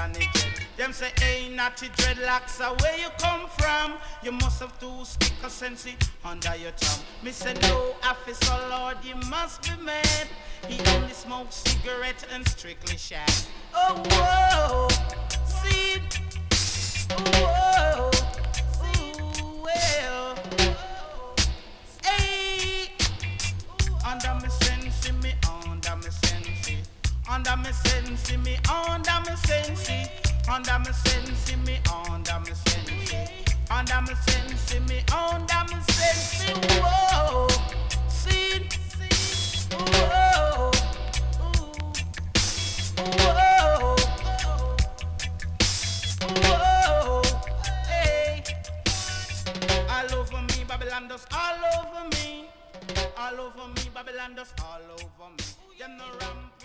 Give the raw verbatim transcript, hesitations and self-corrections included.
Johnny Dread. Them say, hey, natty dreadlocks, uh, where you come from? You must have two stick of sense under your tongue. Me say, no, officer, Lord, you must be mad. He only smokes cigarette and strictly shag. Oh, whoa, see, whoa, ooh, well, hey, under me sense, me under me sense, under me sense, me under me sense. Under me sense, me under me sense, under me sense, me under me sense. Whoa, see, whoa, whoa, whoa, hey. All over me, Babylon dust all over me, all over me, Babylon dust all over me. Them no ramp.